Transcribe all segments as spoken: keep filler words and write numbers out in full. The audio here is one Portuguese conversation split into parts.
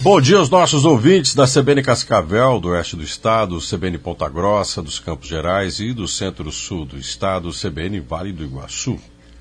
Bom dia aos nossos ouvintes da C B N Cascavel, do oeste do estado, C B N Ponta Grossa, dos Campos Gerais e do centro-sul do estado, C B N Vale do Iguaçu.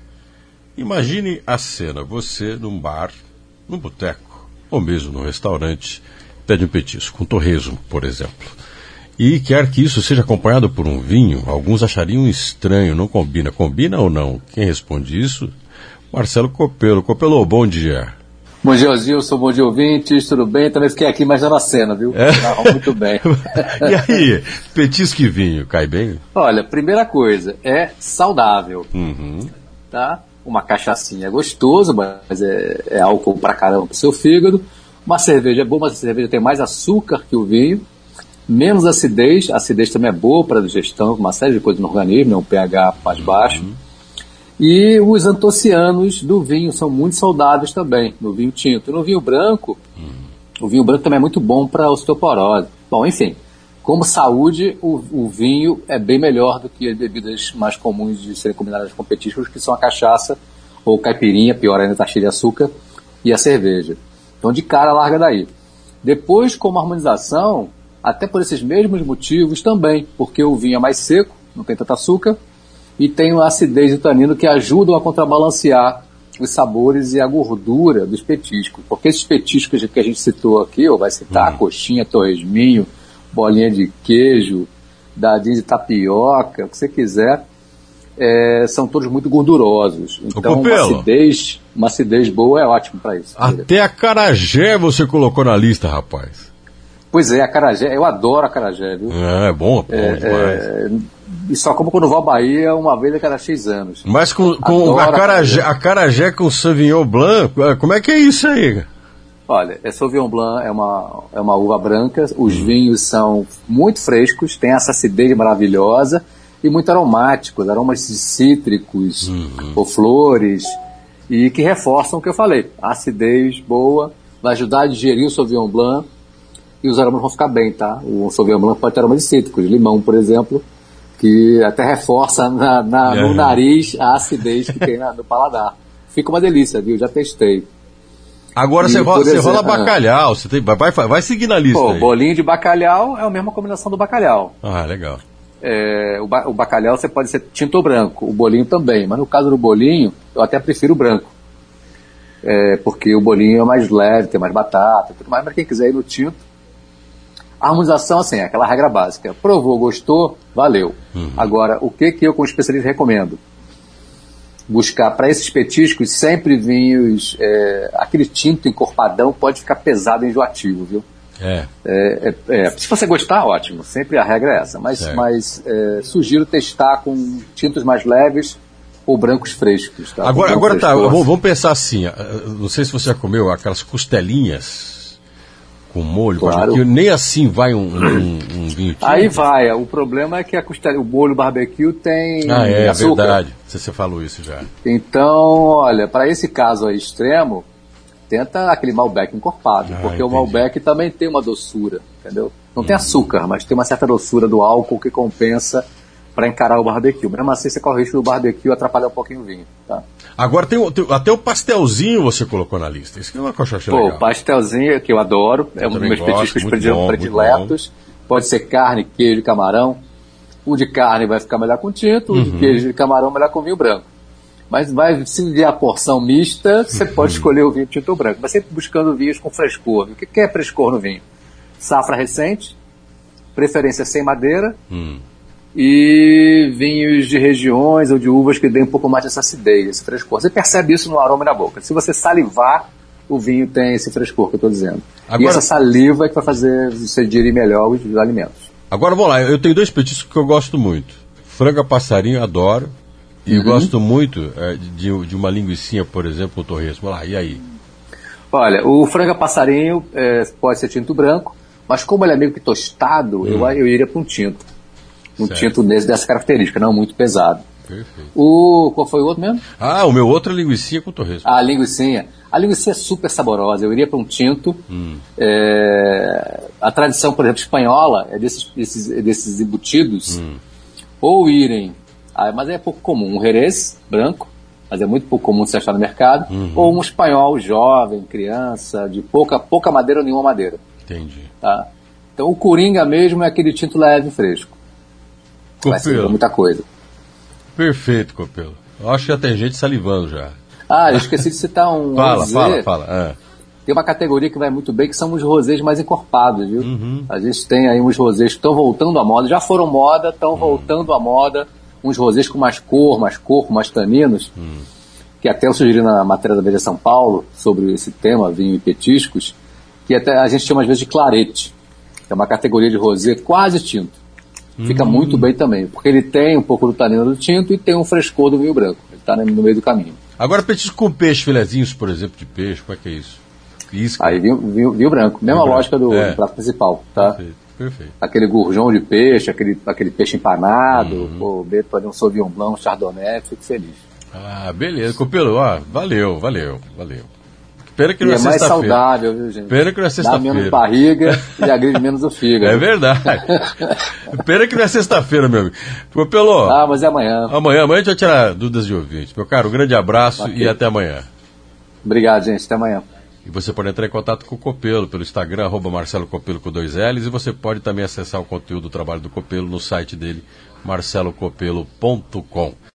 Imagine a cena, você num bar, num boteco, ou mesmo num restaurante, pede um petisco, um torresmo, por exemplo. E quer que isso seja acompanhado por um vinho, alguns achariam estranho, não combina. Combina ou não? Quem responde isso? Marcelo Copelo. Copelo, bom dia. Bom dia, Gilson, bom dia, ouvintes, tudo bem? Também fiquei aqui imaginando a cena, viu? É. Não, muito bem. E aí, petisco e vinho, cai bem? Olha, primeira coisa, é saudável, Uhum. tá? Uma cachaçinha é gostoso, mas é, é álcool pra caramba pro seu fígado. Uma cerveja é boa, mas a cerveja tem mais açúcar que o vinho, menos acidez, a acidez também é boa para a digestão, uma série de coisas no organismo, é um pH mais baixo. Uhum. E os antocianos do vinho são muito saudáveis também, no vinho tinto. No vinho branco, hum. o vinho branco também é muito bom para osteoporose. Bom, enfim, como saúde, o, o vinho é bem melhor do que as bebidas mais comuns de serem combinadas com petiscos, que são a cachaça ou caipirinha, pior ainda, tá cheio de açúcar, e a cerveja. Então, de cara, larga daí. Depois, como harmonização, até por esses mesmos motivos também, porque o vinho é mais seco, não tem tanto açúcar, e tem a acidez e o tanino que ajudam a contrabalancear os sabores e a gordura dos petiscos. Porque esses petiscos que a gente citou aqui, ou vai citar, uhum. coxinha, torresminho, bolinha de queijo, dadinho de tapioca, o que você quiser, é, são todos muito gordurosos. Então uma acidez, uma acidez boa é ótimo para isso. Até acarajé você colocou na lista, rapaz. Pois é, acarajé, eu adoro acarajé, viu? É, é bom, é bom é, demais. É, E só como quando vou à Bahia uma vez a cada X anos. Mas com, com acarajé, acarajé com Sauvignon Blanc, como é que é isso aí? Olha, é Sauvignon Blanc é uma, é uma uva branca, os hum. vinhos são muito frescos, tem essa acidez maravilhosa e muito aromáticos, aromas cítricos hum. ou flores, e que reforçam o que eu falei. A acidez boa, vai ajudar a digerir o Sauvignon Blanc e os aromas vão ficar bem, tá? O Sauvignon Blanc pode ter aromas cítricos, limão, por exemplo, que até reforça na, na, no nariz a acidez que tem na, no paladar. Fica uma delícia, viu? Já testei. Agora você rola, exemplo, rola bacalhau, você tem, vai, vai, vai seguir na lista. Pô, aí. Bolinho de bacalhau é a mesma combinação do bacalhau. Ah, legal. É, o, ba, o bacalhau você pode ser tinto ou branco, o bolinho também, mas no caso do bolinho, eu até prefiro o branco. É, porque o bolinho é mais leve, tem mais batata e tudo mais, mas quem quiser ir no tinto, a harmonização, assim, é aquela regra básica. Provou, gostou, valeu. Uhum. Agora, o que, que eu, como especialista, recomendo? Buscar, para esses petiscos, sempre vinhos... É, aquele tinto encorpadão pode ficar pesado e enjoativo, viu? É. É, é, é. Se você gostar, ótimo. Sempre a regra é essa. Mas, mas é, sugiro testar com tintos mais leves ou brancos frescos. Tá? Agora, agora tá, vamos, vamos pensar assim. Não sei se você já comeu aquelas costelinhas... com molho, claro. Barbecue, nem assim vai um, um, um vinho tinto. Aí vai, o problema é que a costela, o molho barbecue tem ah, é, açúcar. É verdade, você, você falou isso já. Então, olha, para esse caso aí extremo, tenta aquele Malbec encorpado, ah, porque entendi. O Malbec também tem uma doçura, entendeu? Não hum. tem açúcar, mas tem uma certa doçura do álcool que compensa para encarar o barbecue. Mesmo assim, você corre o risco do barbecue atrapalhar um pouquinho o vinho, tá? Agora, tem, tem, até o pastelzinho você colocou na lista. Isso que é uma coxa legal. Pô, o pastelzinho, que eu adoro, eu é um dos meus gosto, petiscos bom, prediletos. Pode ser carne, queijo e camarão. O de carne vai ficar melhor com tinto, uhum. o de queijo e camarão melhor com vinho branco. Mas vai, se vier a porção mista, você uhum. pode escolher o vinho tinto ou branco. Mas sempre buscando vinhos com frescor. O que é frescor no vinho? Safra recente, preferência sem madeira, uhum. e vinhos de regiões ou de uvas que deem um pouco mais dessa acidez, esse frescor. Você percebe isso no aroma e na boca. Se você salivar, o vinho tem esse frescor que eu estou dizendo. Agora, e essa saliva é que vai fazer você digerir melhor os alimentos. Agora, vamos lá. Eu tenho dois petiscos que eu gosto muito. Franga passarinho, adoro. E uhum. gosto muito é, de, de uma linguicinha, por exemplo, o torresmo. Lá, e aí? Olha, o franga passarinho é, pode ser tinto branco, mas como ele é meio que tostado, hum. eu, eu iria para um tinto. Um certo. Tinto desse, dessa característica, não muito pesado. Perfeito. O, qual foi o outro mesmo? Ah, o meu outro é linguicinha com torresmo. Ah, a linguicinha. A linguicinha é super saborosa. Eu iria para um tinto. Hum. É, a tradição, por exemplo, espanhola é desses, desses, desses embutidos. Hum. Ou irem... Ah, mas é pouco comum. Um Jerez branco, mas é muito pouco comum se achar no mercado, Uhum. ou um espanhol jovem, criança, de pouca, pouca madeira ou nenhuma madeira. Entendi. Tá? Então o Coringa mesmo é aquele tinto leve e fresco. Vai ser Copelo. muita coisa. Perfeito, Copelo. Eu acho que já tem gente salivando já. Ah, eu esqueci de citar um Fala, rosé. fala, fala. Ah. Tem uma categoria que vai muito bem, que são os rosés mais encorpados, viu? Uhum. A gente tem aí uns rosés que estão voltando à moda, já foram moda, estão uhum. voltando à moda, uns rosés com mais cor, mais corpo, mais taninos, uhum. que até eu sugeri na matéria da Veja São Paulo, sobre esse tema, vinho e petiscos, que até a gente chama às vezes de clarete, que é uma categoria de rosé quase tinto. Fica uhum. muito bem também, porque ele tem um pouco do tanino do tinto e tem um frescor do vinho branco, ele está no meio do caminho. Agora, petisco com peixe, filezinhos, por exemplo, de peixe, como é que é isso? Isca. Aí vinho, vinho, vinho branco, mesma Vinho lógica do, é. do prato principal, tá? Perfeito, perfeito. Aquele gurjão de peixe, aquele, aquele peixe empanado, Uhum. pô, beto para um Sauvignon Blanc, um Chardonnay, fico feliz. Ah, beleza. Copelo, ó, valeu, valeu, valeu. Pena que E não é, é mais sexta-feira. saudável, viu, gente? Pena que não é Dá sexta-feira. menos barriga e agride menos o fígado. É verdade. Pena que não é sexta-feira, meu amigo. Copelo, Ah, mas é amanhã. amanhã, amanhã a gente vai tirar dúvidas de ouvintes. Meu caro, um grande abraço Ok. e até amanhã. Obrigado, gente. Até amanhã. E você pode entrar em contato com o Copelo pelo Instagram, arroba Marcelo Copelo com dois L's, e você pode também acessar o conteúdo do trabalho do Copelo no site dele, marcelo copelo ponto com.